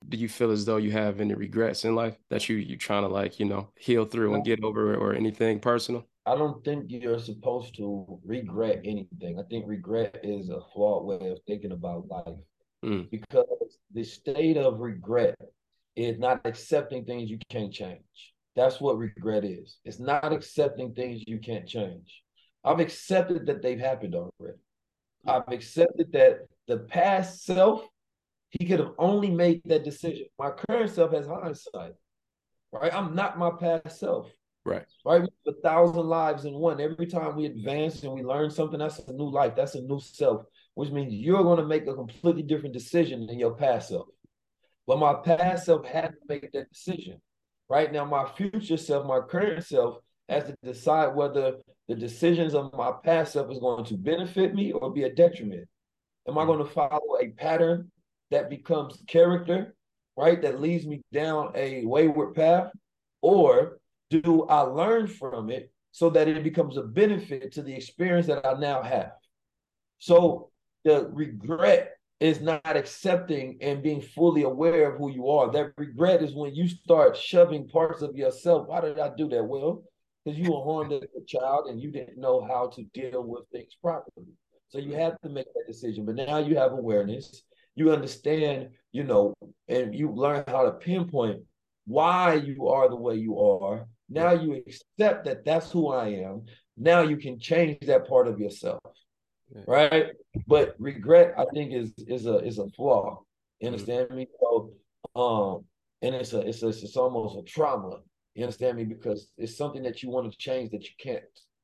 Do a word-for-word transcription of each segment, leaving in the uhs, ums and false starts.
do you feel as though you have any regrets in life that you you trying to like, you know, heal through and get over or anything personal? I don't think you're supposed to regret anything. I think regret is a flawed way of thinking about life Mm, because the state of regret is not accepting things you can't change. That's what regret is. It's not accepting things you can't change. I've accepted that they've happened already. yeah. I've accepted that the past self, he could have only made that decision. My current self has hindsight, right? I'm not my past self. Right. Right? We have a thousand lives in one. Every time we advance and we learn something, that's a new life. That's a new self, which means you're going to make a completely different decision than your past self. But my past self had to make that decision. Right now, my future self, my current self, has to decide whether the decisions of my past self is going to benefit me or be a detriment. Am I Mm, going to follow a pattern that becomes character, right? That leads me down a wayward path? Or do I learn from it so that it becomes a benefit to the experience that I now have? So the regret is not accepting and being fully aware of who you are. That regret is when you start shoving parts of yourself. Why did I do that? Well, because you were harmed as a child and you didn't know how to deal with things properly. So you mm, have to make that decision. But now you have awareness. You understand, you know, and you learn how to pinpoint why you are the way you are. yeah. Now you accept that that's who I am. Now you can change that part of yourself, Yeah. right? But regret, I think, is is a is a flaw. You Mm, understand me? So, um, and it's a it's a, it's almost a trauma. You understand me? Because it's something that you want to change that you can't.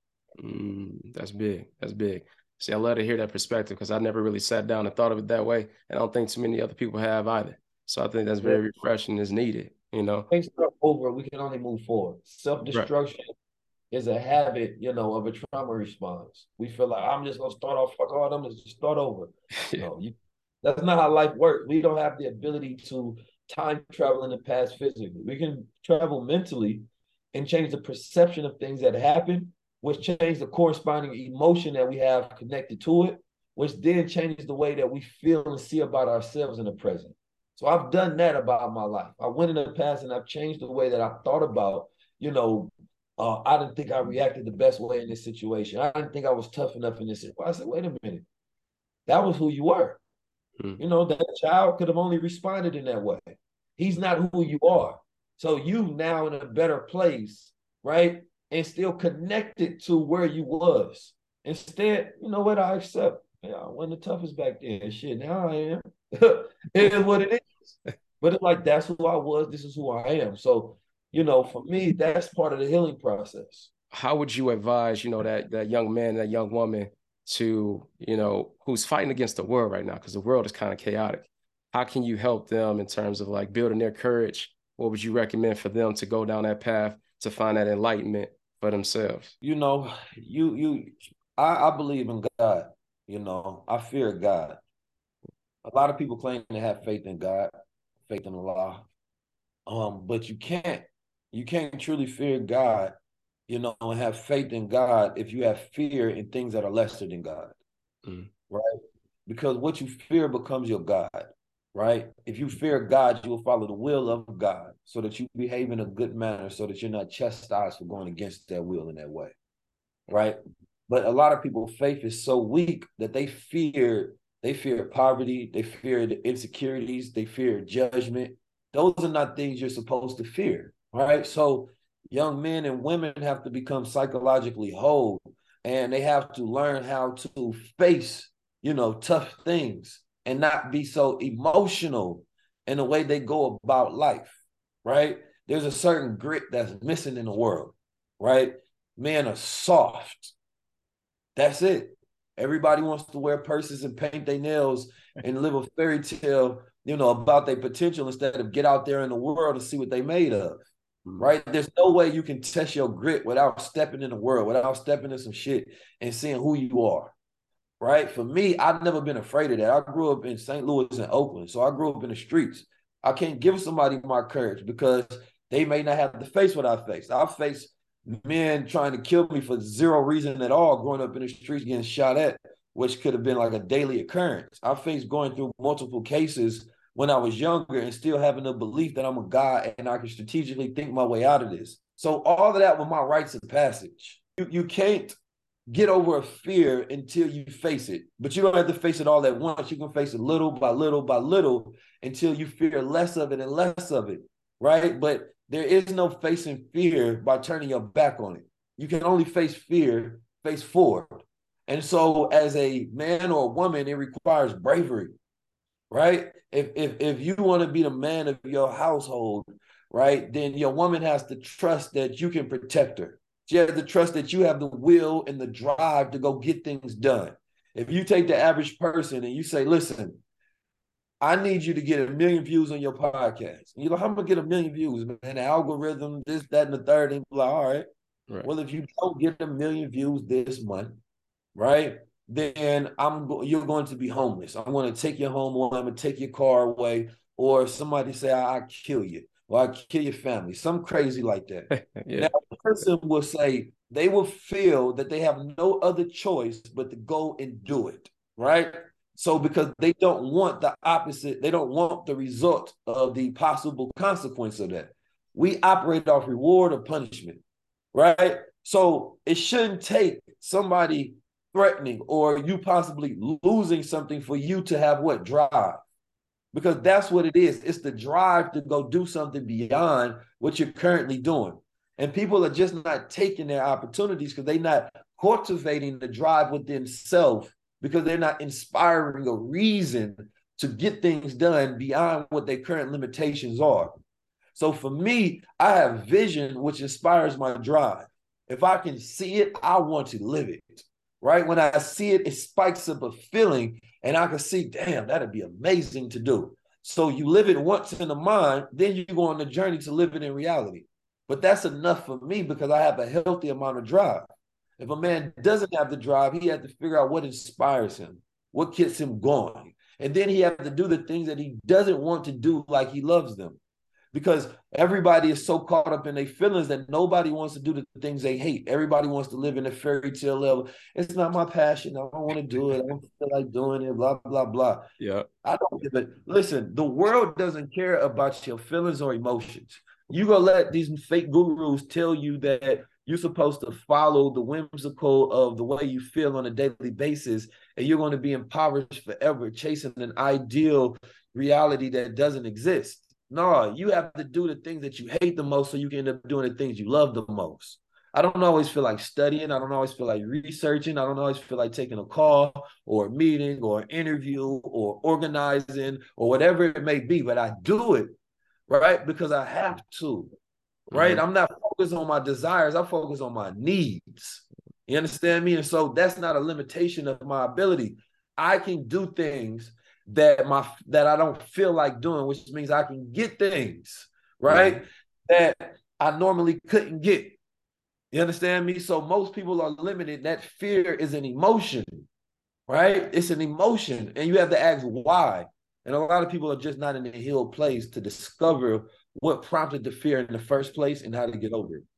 mm, that's big. That's big. See, I love to hear that perspective because I never really sat down and thought of it that way. And I don't think too many other people have either. So I think that's Yeah. very refreshing, is needed, you know? Things start over. We can only move forward. Self Right. destruction is a habit, you know, of a trauma response. We feel like I'm just gonna start off. Fuck all. I'm just start over. Yeah. No, you. That's not how life works. We don't have the ability to time travel in the past physically. We can travel mentally and change the perception of things that happen, which change the corresponding emotion that we have connected to it, which then changes the way that we feel and see about ourselves in the present. So I've done that about my life. I went in the past and I've changed the way that I thought about, you know, uh, I didn't think I reacted the best way in this situation. I didn't think I was tough enough in this situation. I said, wait a minute, that was who you were. Mm, You know, that child could have only responded in that way. He's not who you are. So you now in a better place, right? And still connected to where you was. Instead, you know what? I accept. Yeah, I wasn't the toughest back then. Shit, now I am. It is what it is. But it's like that's who I was. This is who I am. So, you know, for me, that's part of the healing process. how would you advise, you know, that that young man, that young woman to, you know, who's fighting against the world right now? Because the world is kind of chaotic. How can you help them in terms of like building their courage? What would you recommend for them to go down that path to find that enlightenment for themselves? You know, you you I, I believe in God. You know, I fear God. A lot of people claim to have faith in God, faith in Allah. Um, but you can't you can't truly fear God, you know, and have faith in God if you have fear in things that are lesser than God, Mm, right? Because what you fear becomes your God, right? If you fear God, you will follow the will of God so that you behave in a good manner so that you're not chastised for going against that will in that way, right? But a lot of people, faith is so weak that they fear, they fear poverty, they fear the insecurities, they fear judgment. Those are not things you're supposed to fear, right? So young men and women have to become psychologically whole and they have to learn how to face, you know, tough things and not be so emotional in the way they go about life, right? There's a certain grit that's missing in the world, right? Men are soft. That's it. Everybody wants to wear purses and paint their nails and live a fairy tale, you know, about their potential instead of get out there in the world and see what they made of. mm, Right? There's no way you can test your grit without stepping in the world, without stepping in some shit and seeing who you are. Right? For me, I've never been afraid of that. I grew up in Saint Louis and Oakland, so I grew up in the streets. I can't give somebody my courage because they may not have to face what I faced. I faced men trying to kill me for zero reason at all, growing up in the streets, getting shot at, which could have been like a daily occurrence. I faced going through multiple cases when I was younger and still having the belief that I'm a God and I can strategically think my way out of this. So all of that were my rites of passage. You, you can't get over a fear until you face it. But you don't have to face it all at once. You can face it little by little by little until you fear less of it and less of it, right? But there is no facing fear by turning your back on it. You can only face fear, face forward. And so as a man or a woman, it requires bravery, right? If if if you want to be the man of your household, right, then your woman has to trust that you can protect her. She has to trust that you have the will and the drive to go get things done. If you take the average person and you say, listen, I need you to get a million views on your podcast. And you're like, I'm going to get a million views, man. The algorithm, this, that, and the third. And like, all right. right. Well, if you don't get a million views this month, right, then I'm go- you're going to be homeless. I'm going to take your home away. I'm going to take your car away. Or somebody say, I- I'll kill you. Or I'll kill your family. Some crazy like that. yeah. Now, the person will say, they will feel that they have no other choice but to go and do it, right? So because they don't want the opposite, they don't want the result of the possible consequence of that. We operate off reward or punishment, right? So it shouldn't take somebody threatening or you possibly losing something for you to have what? Drive. Because that's what it is. It's the drive to go do something beyond what you're currently doing. And people are just not taking their opportunities because they're not cultivating the drive within self, because they're not inspiring a reason to get things done beyond what their current limitations are. So for me, I have vision, which inspires my drive. If I can see it, I want to live it, right? When I see it, it spikes up a feeling and I can see, damn, that'd be amazing to do. So you live it once in the mind, then you go on the journey to live it in reality. But that's enough for me because I have a healthy amount of drive. If a man doesn't have the drive, he has to figure out what inspires him, what gets him going. And then he has to do the things that he doesn't want to do like he loves them. Because everybody is so caught up in their feelings that nobody wants to do the things they hate. Everybody wants to live in a fairy tale level. It's not my passion. I don't want to do it. I don't feel like doing it, blah, blah, blah. Yeah. I don't give it. Listen, the world doesn't care about your feelings or emotions. You gonna let these fake gurus tell you that you're supposed to follow the whimsical of the way you feel on a daily basis, and you're going to be impoverished forever, chasing an ideal reality that doesn't exist. No, you have to do the things that you hate the most so you can end up doing the things you love the most. I don't always feel like studying. I don't always feel like researching. I don't always feel like taking a call or a meeting or an interview or organizing or whatever it may be, but I do it, right? Because I have to, right? Mm-hmm. I'm not focused on my desires. I focus on my needs. You understand me? And so that's not a limitation of my ability. I can do things that my that I don't feel like doing, which means I can get things, right, yeah, that I normally couldn't get. You understand me? So most people are limited. That fear is an emotion, right? It's an emotion, and you have to ask why. And a lot of people are just not in a healed place to discover what prompted the fear in the first place and how to get over it.